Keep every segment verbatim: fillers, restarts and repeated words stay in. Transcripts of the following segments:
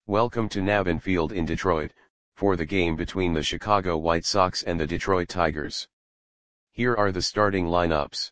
Welcome to Navin Field in Detroit, for the game between the Chicago White Sox and the Detroit Tigers. Here are the starting lineups.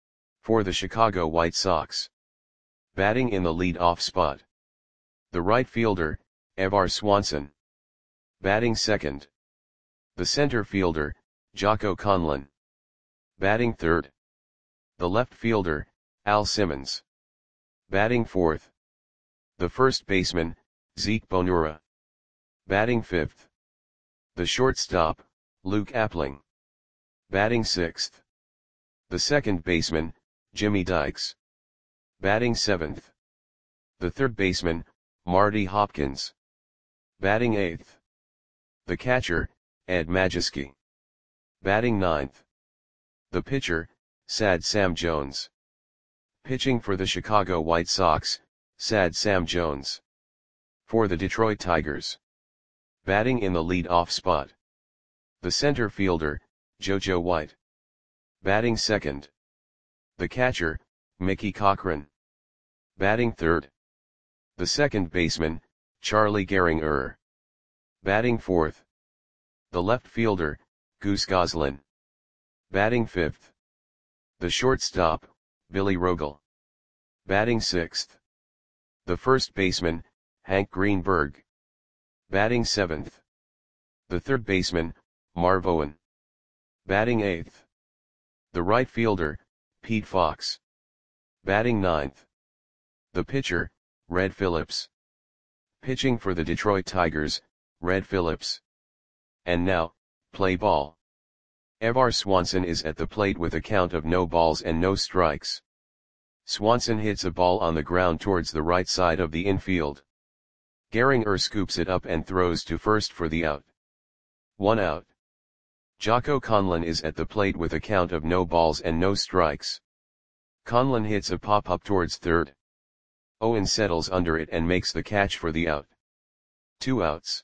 For the Chicago White Sox. Batting in the lead-off spot. The right fielder, Evar Swanson. Batting second. The center fielder, Jocko Conlon. Batting third. The left fielder, Al Simmons. Batting fourth. The first baseman, Zeke Bonura. Batting fifth. The shortstop, Luke Appling. Batting sixth. The second baseman, Jimmy Dykes. Batting seventh. The third baseman, Marty Hopkins. Batting eighth. The catcher, Ed Majewski. Batting ninth. The pitcher, Sad Sam Jones. Pitching for the Chicago White Sox, Sad Sam Jones. For the Detroit Tigers. Batting in the lead-off spot. The center fielder, JoJo White. Batting second. The catcher, Mickey Cochrane. Batting third. The second baseman, Charlie Gehringer. Batting fourth. The left fielder, Goose Goslin. Batting fifth. The shortstop, Billy Rogel. Batting sixth. The first baseman, Hank Greenberg. Batting seventh. The third baseman, Marv Owen. Batting eighth. The right fielder, Pete Fox. Batting ninth. The pitcher, Red Phillips. Pitching for the Detroit Tigers, Red Phillips. And now, play ball. Evar Swanson is at the plate with a count of no balls and no strikes. Swanson hits a ball on the ground towards the right side of the infield. Gehringer scoops it up and throws to first for the out. One out. Jocko Conlon is at the plate with a count of no balls and no strikes. Conlon hits a pop-up towards third. Owen settles under it and makes the catch for the out. Two outs.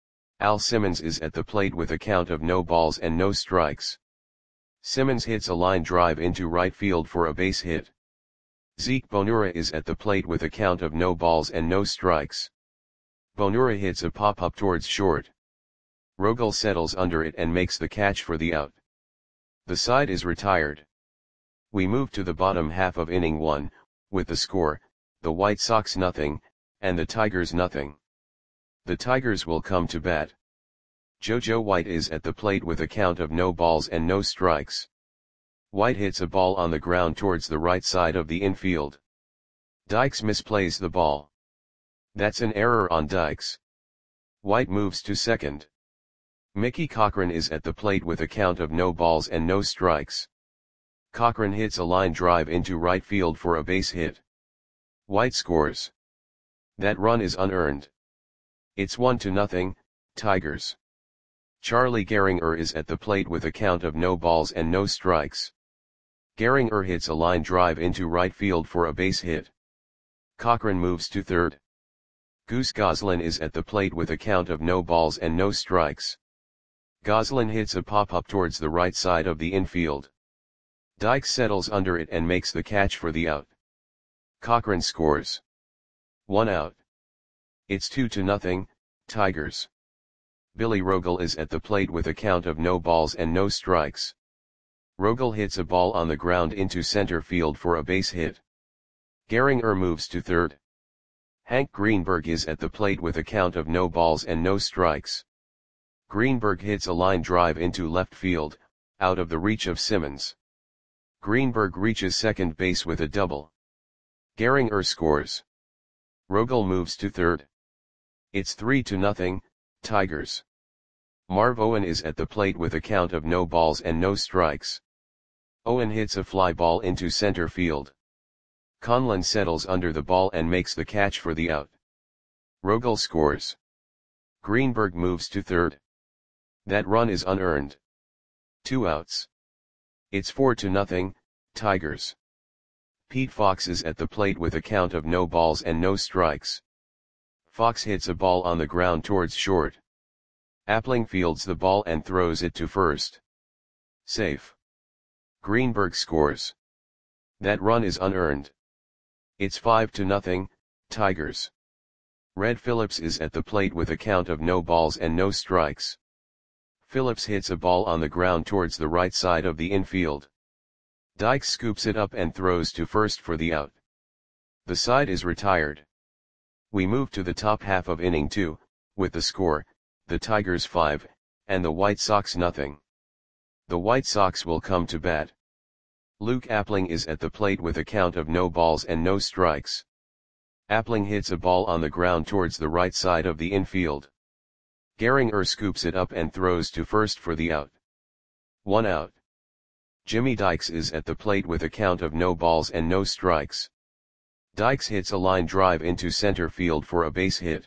Al Simmons is at the plate with a count of no balls and no strikes. Simmons hits a line drive into right field for a base hit. Zeke Bonura is at the plate with a count of no balls and no strikes. Bonura hits a pop-up towards short. Rogel settles under it and makes the catch for the out. The side is retired. We move to the bottom half of inning one, with the score, the White Sox nothing, and the Tigers nothing. The Tigers will come to bat. JoJo White is at the plate with a count of no balls and no strikes. White hits a ball on the ground towards the right side of the infield. Dykes misplays the ball. That's an error on Dykes. White moves to second. Mickey Cochrane is at the plate with a count of no balls and no strikes. Cochrane hits a line drive into right field for a base hit. White scores. That run is unearned. It's one to nothing, Tigers. Charlie Gehringer is at the plate with a count of no balls and no strikes. Gehringer hits a line drive into right field for a base hit. Cochrane moves to third. Goose Goslin is at the plate with a count of no balls and no strikes. Goslin hits a pop-up towards the right side of the infield. Dykes settles under it and makes the catch for the out. Cochrane scores. One out. It's two to nothing, Tigers. Billy Rogel is at the plate with a count of no balls and no strikes. Rogel hits a ball on the ground into center field for a base hit. Gehringer moves to third. Hank Greenberg is at the plate with a count of no balls and no strikes. Greenberg hits a line drive into left field, out of the reach of Simmons. Greenberg reaches second base with a double. Gehringer scores. Rogel moves to third. It's three to nothing, Tigers. Marv Owen is at the plate with a count of no balls and no strikes. Owen hits a fly ball into center field. Conlon settles under the ball and makes the catch for the out. Rogel scores. Greenberg moves to third. That run is unearned. Two outs. It's four to nothing, Tigers. Pete Fox is at the plate with a count of no balls and no strikes. Fox hits a ball on the ground towards short. Appling fields the ball and throws it to first. Safe. Greenberg scores. That run is unearned. It's five to nothing, Tigers. Red Phillips is at the plate with a count of no balls and no strikes. Phillips hits a ball on the ground towards the right side of the infield. Dykes scoops it up and throws to first for the out. The side is retired. We move to the top half of inning two, with the score, the Tigers five, and the White Sox nothing. The White Sox will come to bat. Luke Appling is at the plate with a count of no balls and no strikes. Appling hits a ball on the ground towards the right side of the infield. Gehringer scoops it up and throws to first for the out. One out. Jimmy Dykes is at the plate with a count of no balls and no strikes. Dykes hits a line drive into center field for a base hit.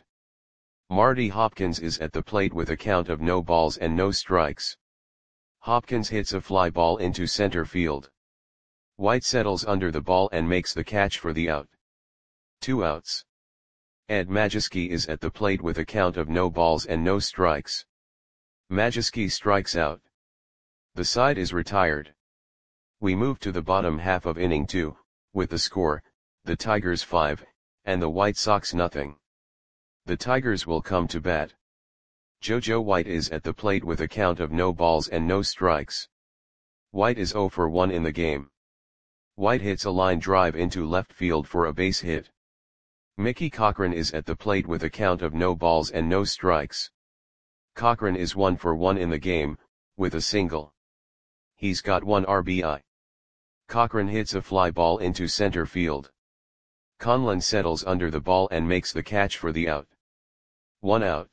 Marty Hopkins is at the plate with a count of no balls and no strikes. Hopkins hits a fly ball into center field. White settles under the ball and makes the catch for the out. Two outs. Ed Majewski is at the plate with a count of no balls and no strikes. Majewski strikes out. The side is retired. We move to the bottom half of inning two, with the score, the Tigers five, and the White Sox nothing. The Tigers will come to bat. JoJo White is at the plate with a count of no balls and no strikes. White is zero for one in the game. White hits a line drive into left field for a base hit. Mickey Cochrane is at the plate with a count of no balls and no strikes. Cochrane is one for one in the game, with a single. He's got one R B I. Cochrane hits a fly ball into center field. Conlon settles under the ball and makes the catch for the out. One out.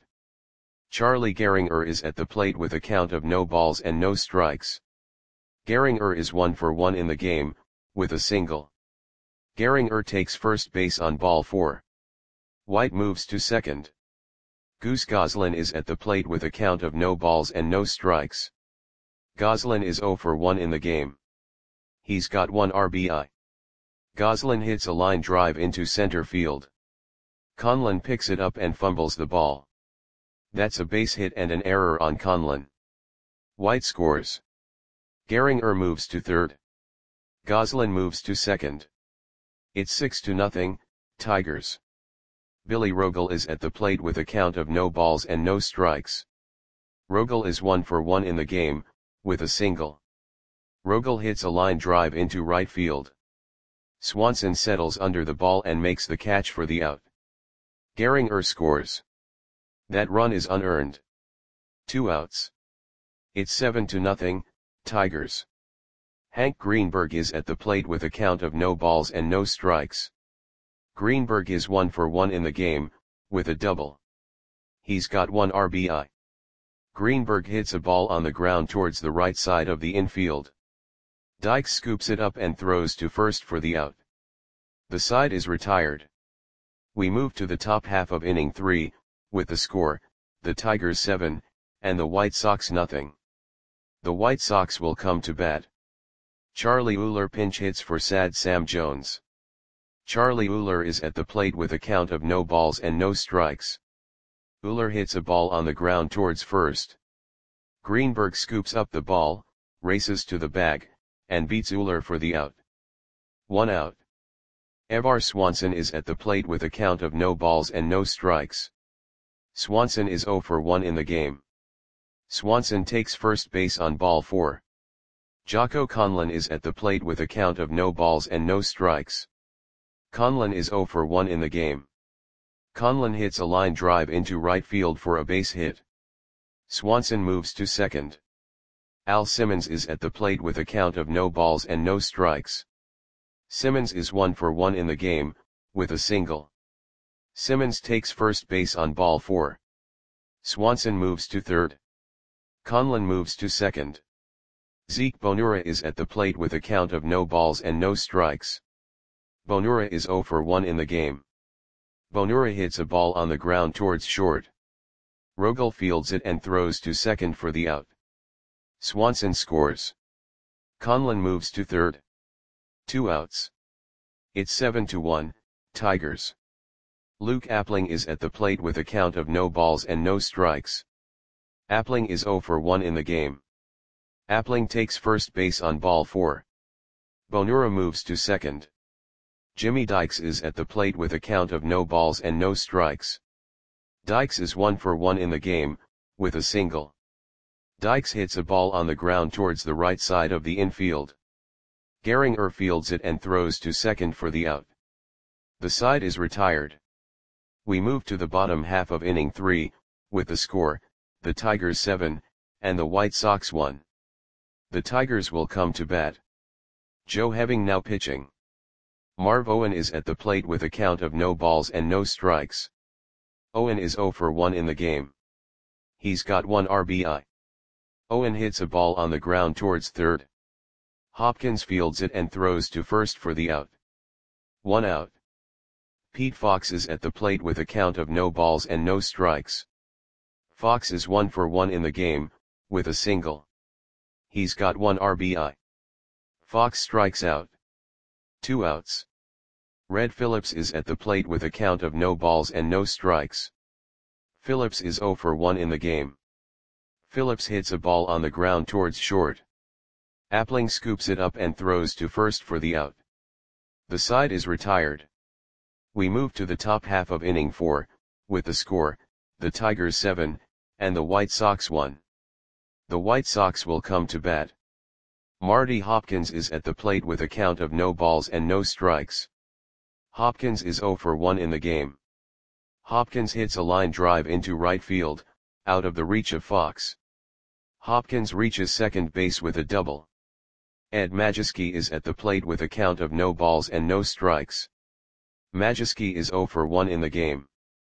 Charlie Gehringer is at the plate with a count of no balls and no strikes. Gehringer is one for one in the game, with a single. Gehringer takes first base on ball four. White moves to second. Goose Goslin is at the plate with a count of no balls and no strikes. Goslin is zero for one in the game. He's got one R B I. Goslin hits a line drive into center field. Conlon picks it up and fumbles the ball. That's a base hit and an error on Conlon. White scores. Gehringer moves to third. Goslin moves to second. It's six to nothing, Tigers. Billy Rogel is at the plate with a count of no balls and no strikes. Rogel is one for one in the game, with a single. Rogel hits a line drive into right field. Swanson settles under the ball and makes the catch for the out. Gehringer scores. That run is unearned. Two outs. It's seven to nothing, Tigers. Hank Greenberg is at the plate with a count of no balls and no strikes. Greenberg is one for one in the game, with a double. He's got one R B I. Greenberg hits a ball on the ground towards the right side of the infield. Dykes scoops it up and throws to first for the out. The side is retired. We move to the top half of inning three, with the score, the Tigers seven, and the White Sox nothing. The White Sox will come to bat. Charlie Uller pinch hits for Sad Sam Jones. Charlie Uller is at the plate with a count of no balls and no strikes. Uller hits a ball on the ground towards first. Greenberg scoops up the ball, races to the bag, and beats Uller for the out. One out. Evar Swanson is at the plate with a count of no balls and no strikes. Swanson is zero for one in the game. Swanson takes first base on ball four. Jocko Conlon is at the plate with a count of no balls and no strikes. Conlon is zero for one in the game. Conlon hits a line drive into right field for a base hit. Swanson moves to second. Al Simmons is at the plate with a count of no balls and no strikes. Simmons is one for one in the game, with a single. Simmons takes first base on ball four. Swanson moves to third. Conlon moves to second. Zeke Bonura is at the plate with a count of no balls and no strikes. Bonura is zero for one in the game. Bonura hits a ball on the ground towards short. Rogel fields it and throws to second for the out. Swanson scores. Conlon moves to third. Two outs. It's seven to one, Tigers. Luke Appling is at the plate with a count of no balls and no strikes. Appling is zero for one in the game. Appling takes first base on ball four. Bonura moves to second. Jimmy Dykes is at the plate with a count of no balls and no strikes. Dykes is one for one in the game, with a single. Dykes hits a ball on the ground towards the right side of the infield. Gehringer fields it and throws to second for the out. The side is retired. We move to the bottom half of inning three, with the score, the Tigers seven, and the White Sox one. The Tigers will come to bat. Joe Heving now pitching. Marv Owen is at the plate with a count of no balls and no strikes. Owen is oh for one in the game. He's got one R B I. Owen hits a ball on the ground towards third. Hopkins fields it and throws to first for the out. One out. Pete Fox is at the plate with a count of no balls and no strikes. Fox is one for one in the game, with a single. He's got one R B I. Fox strikes out. Two outs. Red Phillips is at the plate with a count of no balls and no strikes. Phillips is oh for one in the game. Phillips hits a ball on the ground towards short. Appling scoops it up and throws to first for the out. The side is retired. We move to the top half of inning four, with the score, the Tigers seven, and the White Sox one. The White Sox will come to bat. Marty Hopkins is at the plate with a count of no balls and no strikes. Hopkins is oh for one in the game. Hopkins hits a line drive into right field, out of the reach of Fox. Hopkins reaches second base with a double. Ed Majewski is at the plate with a count of no balls and no strikes. Majewski is oh for one in the game.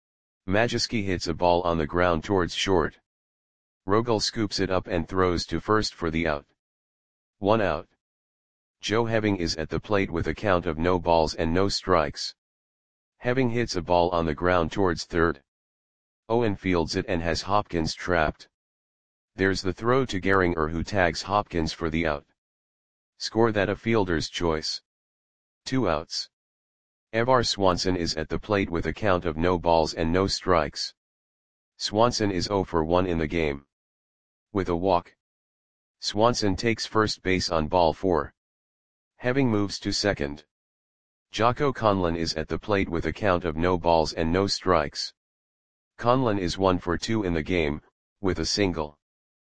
Majewski hits a ball on the ground towards short. Rogel scoops it up and throws to first for the out. One out. Joe Heving is at the plate with a count of no balls and no strikes. Heving hits a ball on the ground towards third. Owen fields it and has Hopkins trapped. There's the throw to Gehringer, who tags Hopkins for the out. Score that a fielder's choice. Two outs. Evar Swanson is at the plate with a count of no balls and no strikes. Swanson is oh for one in the game. With a walk. Swanson takes first base on ball four. Heving moves to second. Jocko Conlon is at the plate with a count of no balls and no strikes. Conlon is one for two in the game, with a single.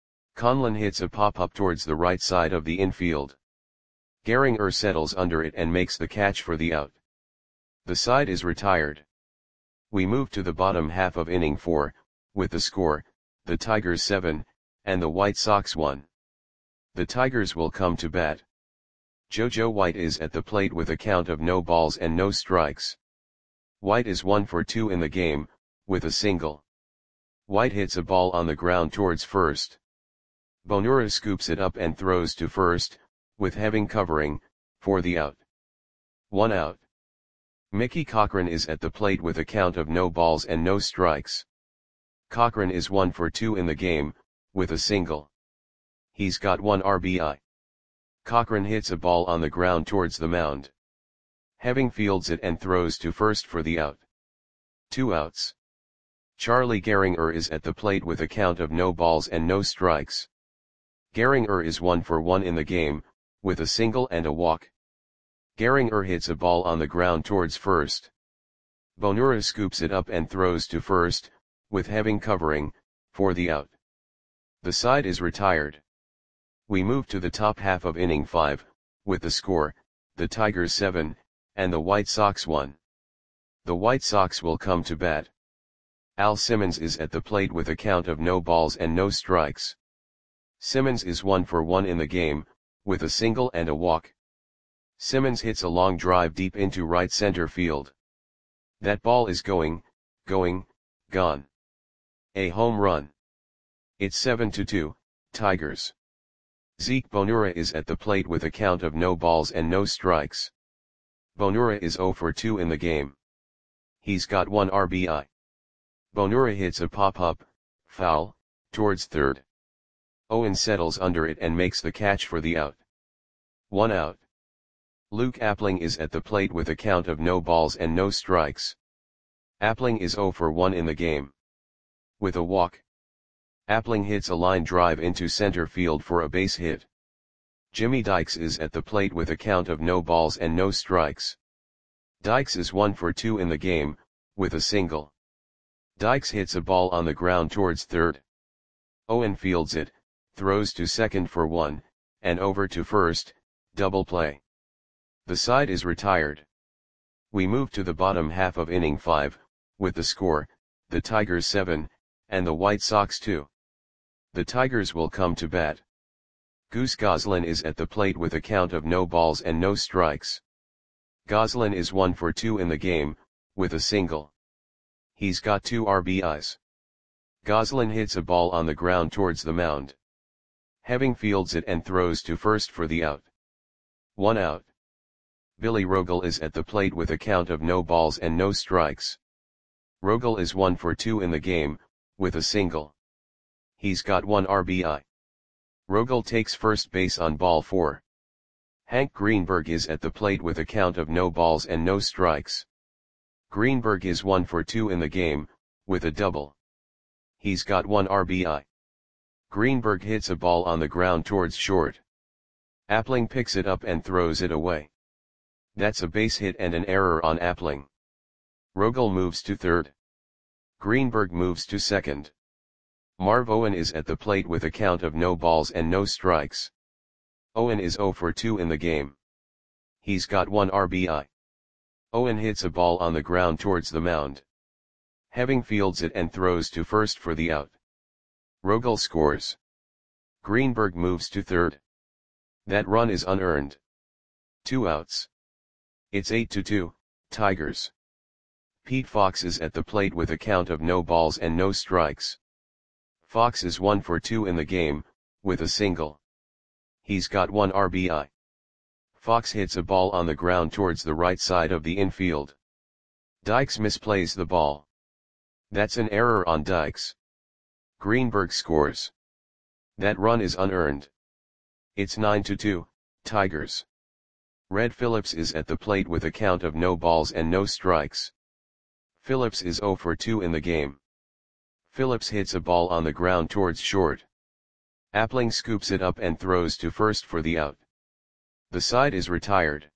Conlon hits a pop-up towards the right side of the infield. Gehringer settles under it and makes the catch for the out. The side is retired. We move to the bottom half of inning four, with the score, the Tigers seven, and the White Sox one. The Tigers will come to bat. JoJo White is at the plate with a count of no balls and no strikes. White is one for two in the game, with a single. White hits a ball on the ground towards first. Bonura scoops it up and throws to first, with Heving covering, for the out. One out. Mickey Cochrane is at the plate with a count of no balls and no strikes. Cochrane is one for two in the game, with a single. He's got one R B I. Cochrane hits a ball on the ground towards the mound. Heving fields it and throws to first for the out. Two outs. Charlie Gehringer is at the plate with a count of no balls and no strikes. Gehringer is one for one in the game, with a single and a walk. Gehringer hits a ball on the ground towards first. Bonura scoops it up and throws to first, with Heving covering, for the out. The side is retired. We move to the top half of inning five, with the score, the Tigers seven, and the White Sox one. The White Sox will come to bat. Al Simmons is at the plate with a count of no balls and no strikes. Simmons is one for one in the game, with a single and a walk. Simmons hits a long drive deep into right center field. That ball is going, going, gone. A home run. It's seven to two, Tigers. Zeke Bonura is at the plate with a count of no balls and no strikes. Bonura is oh for two in the game. He's got one R B I. Bonura hits a pop-up, foul, towards third. Owen settles under it and makes the catch for the out. One out. Luke Appling is at the plate with a count of no balls and no strikes. Appling is oh for one in the game. With a walk. Appling hits a line drive into center field for a base hit. Jimmy Dykes is at the plate with a count of no balls and no strikes. Dykes is one for two in the game, with a single. Dykes hits a ball on the ground towards third. Owen fields it, throws to second for one, and over to first, double play. The side is retired. We move to the bottom half of inning five, with the score, the Tigers seven, and the White Sox two. The Tigers will come to bat. Goose Goslin is at the plate with a count of no balls and no strikes. Goslin is one for two in the game, with a single. He's got two R B Is. Goslin hits a ball on the ground towards the mound. Having fields it and throws to first for the out. One out. Billy Rogel is at the plate with a count of no balls and no strikes. Rogel is one for two in the game, with a single. He's got one R B I. Rogel takes first base on ball four. Hank Greenberg is at the plate with a count of no balls and no strikes. Greenberg is one for two in the game, with a double. He's got one R B I. Greenberg hits a ball on the ground towards short. Appling picks it up and throws it away. That's a base hit and an error on Appling. Rogel moves to third. Greenberg moves to second. Marv Owen is at the plate with a count of no balls and no strikes. Owen is zero for two in the game. He's got one R B I. Owen hits a ball on the ground towards the mound. Having fields it and throws to first for the out. Rogel scores. Greenberg moves to third. That run is unearned. Two outs. It's eight to two, Tigers. Pete Fox is at the plate with a count of no balls and no strikes. Fox is one for two in the game, with a single. He's got one R B I. Fox hits a ball on the ground towards the right side of the infield. Dykes misplays the ball. That's an error on Dykes. Greenberg scores. That run is unearned. It's nine to two, Tigers. Red Phillips is at the plate with a count of no balls and no strikes. Phillips is zero for two in the game. Phillips hits a ball on the ground towards short. Appling scoops it up and throws to first for the out. The side is retired.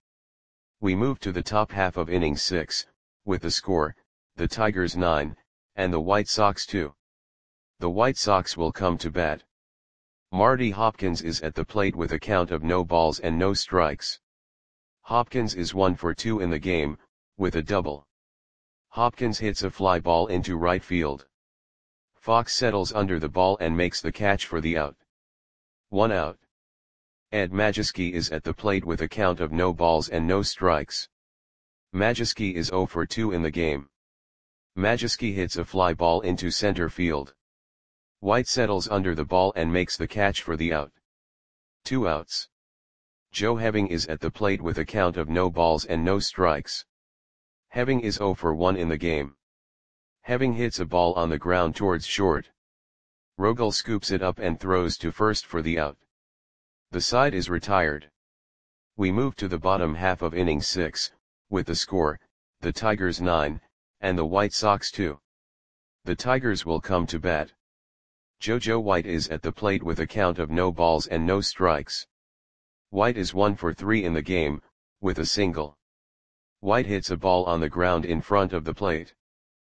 We move to the top half of inning six, with the score, the Tigers nine, and the White Sox two. The White Sox will come to bat. Marty Hopkins is at the plate with a count of no balls and no strikes. Hopkins is one for two in the game, with a double. Hopkins hits a fly ball into right field. Fox settles under the ball and makes the catch for the out. One out. Ed Majewski is at the plate with a count of no balls and no strikes. Majewski is zero for two in the game. Majewski hits a fly ball into center field. White settles under the ball and makes the catch for the out. Two outs. Joe Heving is at the plate with a count of no balls and no strikes. Heving is zero for one in the game. Heving hits a ball on the ground towards short. Rogel scoops it up and throws to first for the out. The side is retired. We move to the bottom half of inning six, with the score, the Tigers nine, and the White Sox two. The Tigers will come to bat. JoJo White is at the plate with a count of no balls and no strikes. White is one for three in the game, with a single. White hits a ball on the ground in front of the plate.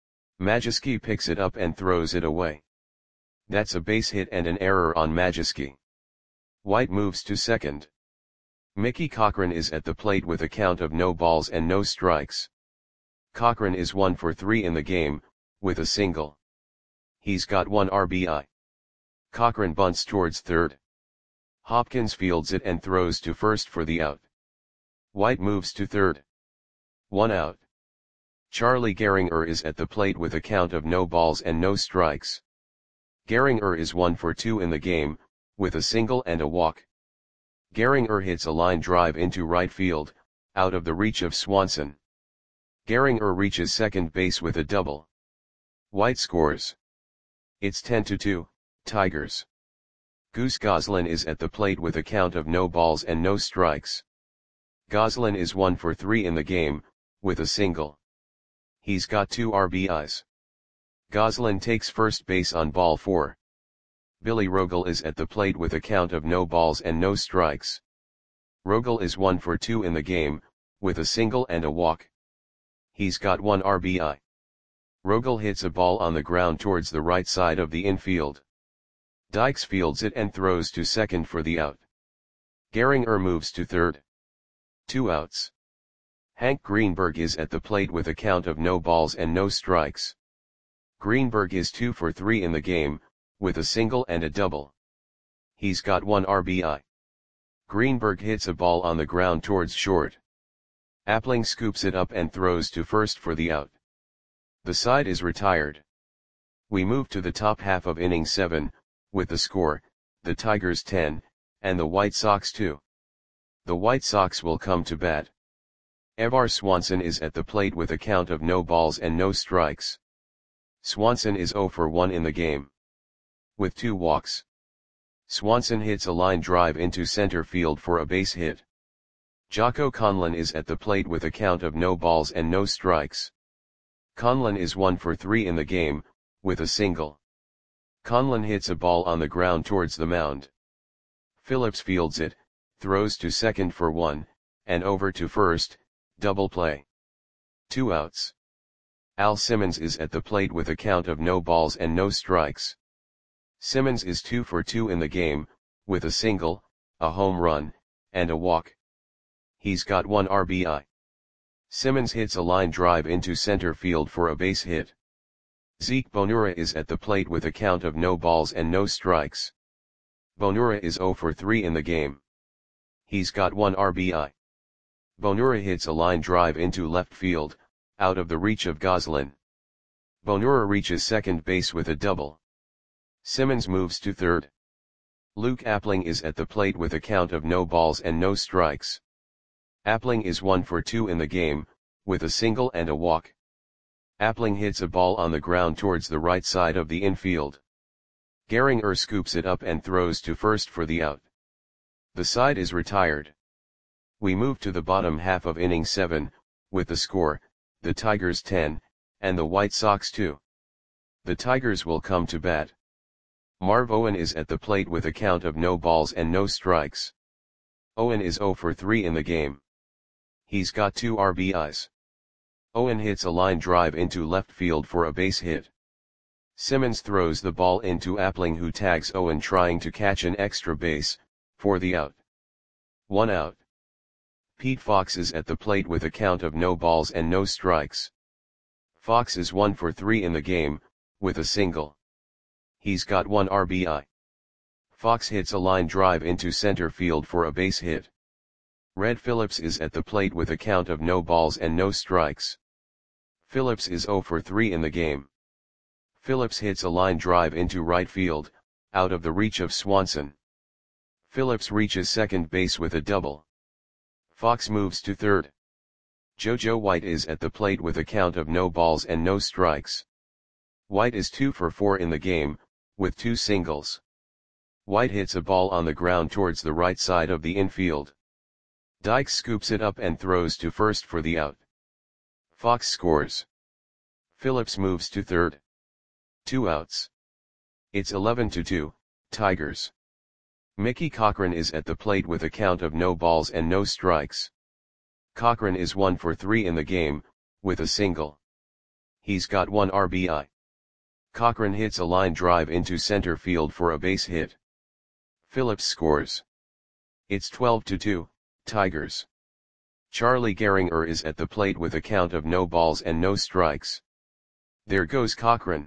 Majewski picks it up and throws it away. That's a base hit and an error on Majewski. White moves to second. Mickey Cochran is at the plate with a count of no balls and no strikes. Cochran is one for three in the game, with a single. He's got one R B I. Cochran bunts towards third. Hopkins fields it and throws to first for the out. White moves to third. One out. Charlie Gehringer is at the plate with a count of no balls and no strikes. Gehringer is one for two in the game, with a single and a walk. Gehringer hits a line drive into right field, out of the reach of Swanson. Gehringer reaches second base with a double. White scores. It's ten to two, Tigers. Goose Goslin is at the plate with a count of no balls and no strikes. Goslin is one for three in the game, with a single. He's got two R B Is. Goslin takes first base on ball four. Billy Rogel is at the plate with a count of no balls and no strikes. Rogel is one for two in the game, with a single and a walk. He's got one R B I. Rogel hits a ball on the ground towards the right side of the infield. Dykes fields it and throws to second for the out. Gehringer moves to third. Two outs. Hank Greenberg is at the plate with a count of no balls and no strikes. Greenberg is two for three in the game, with a single and a double. He's got one R B I. Greenberg hits a ball on the ground towards short. Appling scoops it up and throws to first for the out. The side is retired. We move to the top half of inning seven, with the score, the Tigers ten, and the White Sox two. The White Sox will come to bat. Evar Swanson is at the plate with a count of no balls and no strikes. Swanson is zero for one in the game. With two walks. Swanson hits a line drive into center field for a base hit. Jocko Conlon is at the plate with a count of no balls and no strikes. Conlon is one for three in the game, with a single. Conlon hits a ball on the ground towards the mound. Phillips fields it, throws to second for one, and over to first, double play. Two outs. Al Simmons is at the plate with a count of no balls and no strikes. Simmons is two for two in the game, with a single, a home run, and a walk. He's got one R B I. Simmons hits a line drive into center field for a base hit. Zeke Bonura is at the plate with a count of no balls and no strikes. Bonura is zero for three in the game. He's got one R B I. Bonura hits a line drive into left field, out of the reach of Goslin. Bonura reaches second base with a double. Simmons moves to third. Luke Appling is at the plate with a count of no balls and no strikes. Appling is one for two in the game, with a single and a walk. Appling hits a ball on the ground towards the right side of the infield. Gehringer scoops it up and throws to first for the out. The side is retired. We move to the bottom half of inning seven, with the score, the Tigers ten, and the White Sox two. The Tigers will come to bat. Marv Owen is at the plate with a count of no balls and no strikes. Owen is zero for three in the game. He's got two R B Is. Owen hits a line drive into left field for a base hit. Simmons throws the ball into Appling, who tags Owen trying to catch an extra base, for the out. One out. Pete Fox is at the plate with a count of no balls and no strikes. Fox is one for three in the game, with a single. He's got one R B I. Fox hits a line drive into center field for a base hit. Red Phillips is at the plate with a count of no balls and no strikes. Phillips is zero for three in the game. Phillips hits a line drive into right field, out of the reach of Swanson. Phillips reaches second base with a double. Fox moves to third. JoJo White is at the plate with a count of no balls and no strikes. White is two for four in the game, with two singles. White hits a ball on the ground towards the right side of the infield. Dykes scoops it up and throws to first for the out. Fox scores. Phillips moves to third. Two outs. It's eleven to two, Tigers. Mickey Cochran is at the plate with a count of no balls and no strikes. Cochran is one for three in the game, with a single. He's got one R B I. Cochran hits a line drive into center field for a base hit. Phillips scores. It's twelve to two, Tigers. Charlie Gehringer is at the plate with a count of no balls and no strikes. There goes Cochran.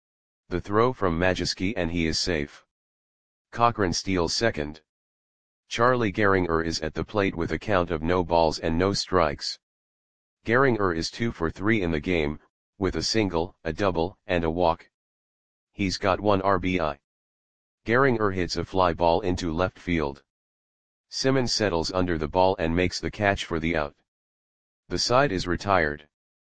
The throw from Majewski and he is safe. Cochran steals second. Charlie Gehringer is at the plate with a count of no balls and no strikes. Gehringer is two for three in the game, with a single, a double, and a walk. He's got one R B I. Gehringer hits a fly ball into left field. Simmons settles under the ball and makes the catch for the out. The side is retired.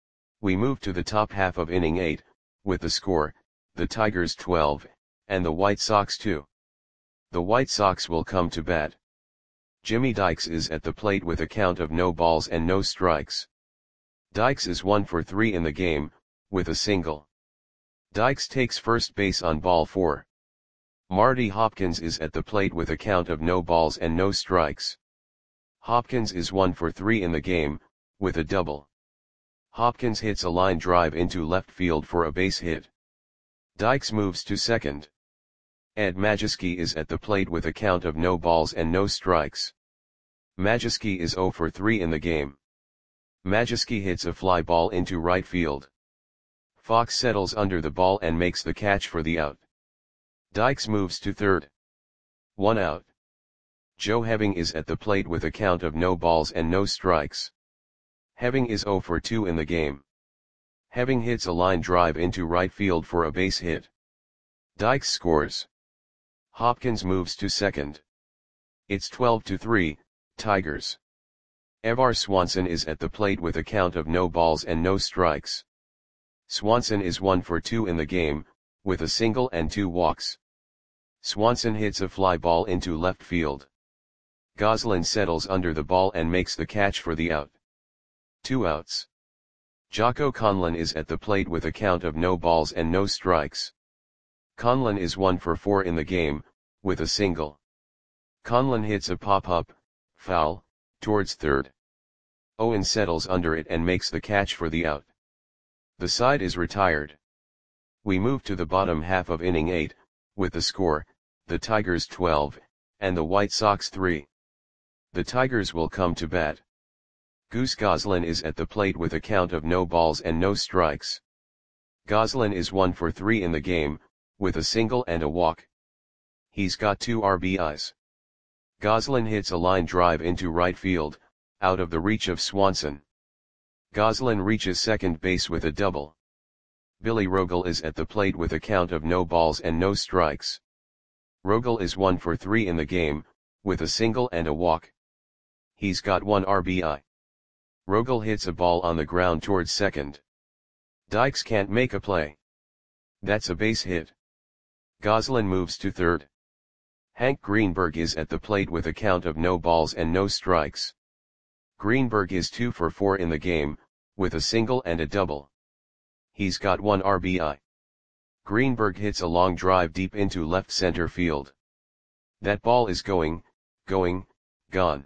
We move to the top half of inning eight, with the score, the Tigers twelve, and the White Sox two. The White Sox will come to bat. Jimmy Dykes is at the plate with a count of no balls and no strikes. Dykes is one for three in the game, with a single. Dykes takes first base on ball four. Marty Hopkins is at the plate with a count of no balls and no strikes. Hopkins is one for three in the game, with a double. Hopkins hits a line drive into left field for a base hit. Dykes moves to second. Ed Majewski is at the plate with a count of no balls and no strikes. Majewski is zero for three in the game. Majewski hits a fly ball into right field. Fox settles under the ball and makes the catch for the out. Dykes moves to third. One out. Joe Heving is at the plate with a count of no balls and no strikes. Heving is zero for two in the game. Heving hits a line drive into right field for a base hit. Dykes scores. Hopkins moves to second. It's twelve to three, Tigers. Evar Swanson is at the plate with a count of no balls and no strikes. Swanson is one for two in the game, with a single and two walks. Swanson hits a fly ball into left field. Goslin settles under the ball and makes the catch for the out. Two outs. Jocko Conlon is at the plate with a count of no balls and no strikes. Conlon is one for four in the game, with a single. Conlon hits a pop-up, foul, towards third. Owen settles under it and makes the catch for the out. The side is retired. We move to the bottom half of inning eight, with the score, the Tigers twelve, and the White Sox three. The Tigers will come to bat. Goose Goslin is at the plate with a count of no balls and no strikes. Goslin is one for three in the game, with a single and a walk. He's got two R B Is. Goslin hits a line drive into right field, out of the reach of Swanson. Goslin reaches second base with a double. Billy Rogel is at the plate with a count of no balls and no strikes. Rogel is one for three in the game, with a single and a walk. He's got one R B I. Rogel hits a ball on the ground towards second. Dykes can't make a play. That's a base hit. Goslin moves to third. Hank Greenberg is at the plate with a count of no balls and no strikes. Greenberg is two for four in the game, with a single and a double. He's got one R B I. Greenberg hits a long drive deep into left center field. That ball is going, going, gone.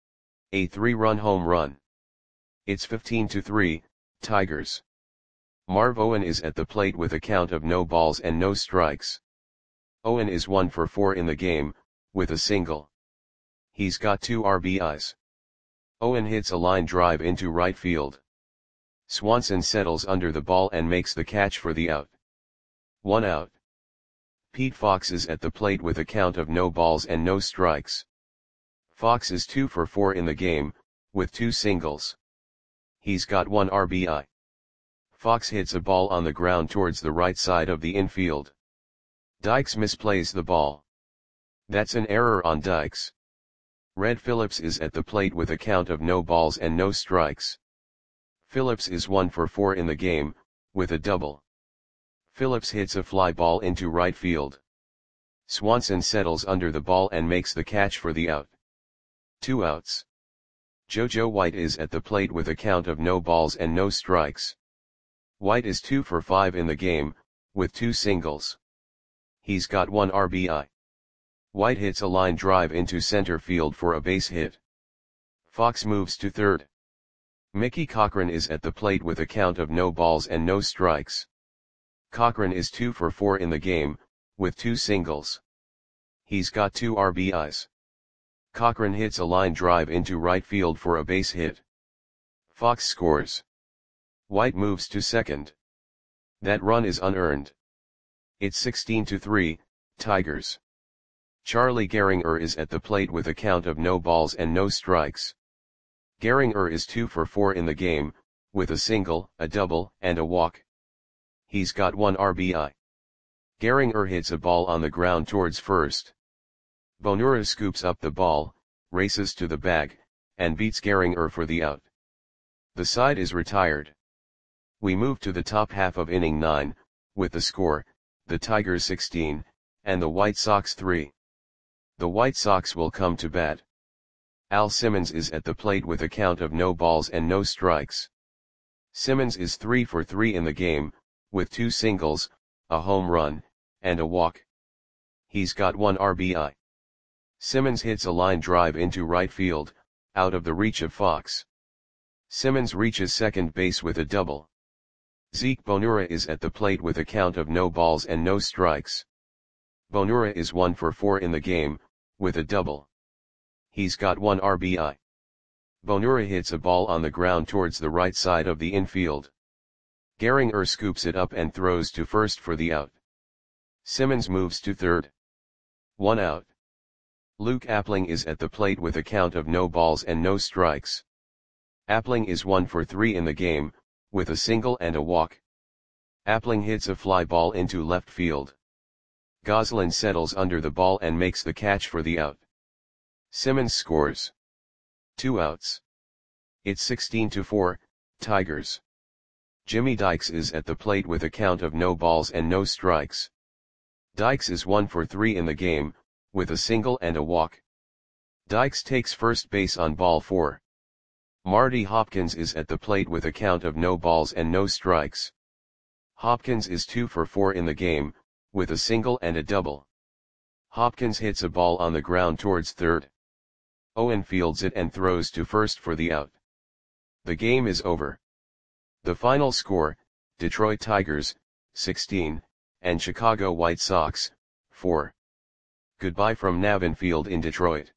A three-run home run. It's fifteen to three, Tigers. Marv Owen is at the plate with a count of no balls and no strikes. Owen is one for four in the game, with a single. He's got two R B Is. Owen hits a line drive into right field. Swanson settles under the ball and makes the catch for the out. One out. Pete Fox is at the plate with a count of no balls and no strikes. Fox is two for four in the game, with two singles. He's got one R B I. Fox hits a ball on the ground towards the right side of the infield. Dykes misplays the ball. That's an error on Dykes. Red Phillips is at the plate with a count of no balls and no strikes. Phillips is one for four in the game, with a double. Phillips hits a fly ball into right field. Swanson settles under the ball and makes the catch for the out. Two outs. JoJo White is at the plate with a count of no balls and no strikes. White is two for five in the game, with two singles. He's got one R B I. White hits a line drive into center field for a base hit. Fox moves to third. Mickey Cochrane is at the plate with a count of no balls and no strikes. Cochrane is two for four in the game, with two singles. He's got two R B Is. Cochrane hits a line drive into right field for a base hit. Fox scores. White moves to second. That run is unearned. It's sixteen to three, Tigers. Charlie Gehringer is at the plate with a count of no balls and no strikes. Gehringer is two for four in the game, with a single, a double, and a walk. He's got one R B I. Gehringer hits a ball on the ground towards first. Bonura scoops up the ball, races to the bag, and beats Gehringer for the out. The side is retired. We move to the top half of inning nine, with the score, the Tigers sixteen, and the White Sox three. The White Sox will come to bat. Al Simmons is at the plate with a count of no balls and no strikes. Simmons is three for three in the game, with two singles, a home run, and a walk. He's got one R B I. Simmons hits a line drive into right field, out of the reach of Fox. Simmons reaches second base with a double. Zeke Bonura is at the plate with a count of no balls and no strikes. Bonura is one for four in the game, with a double. He's got one R B I. Bonura hits a ball on the ground towards the right side of the infield. Gehringer scoops it up and throws to first for the out. Simmons moves to third. One out. Luke Appling is at the plate with a count of no balls and no strikes. Appling is one for three in the game, with a single and a walk. Appling hits a fly ball into left field. Goslin settles under the ball and makes the catch for the out. Simmons scores. Two outs. It's sixteen to four, Tigers. Jimmy Dykes is at the plate with a count of no balls and no strikes. Dykes is one for three in the game, with a single and a walk. Dykes takes first base on ball four. Marty Hopkins is at the plate with a count of no balls and no strikes. Hopkins is two for four in the game, with a single and a double. Hopkins hits a ball on the ground towards third. Owen fields it and throws to first for the out. The game is over. The final score, Detroit Tigers, sixteen, and Chicago White Sox, four. Goodbye from Navin Field in Detroit.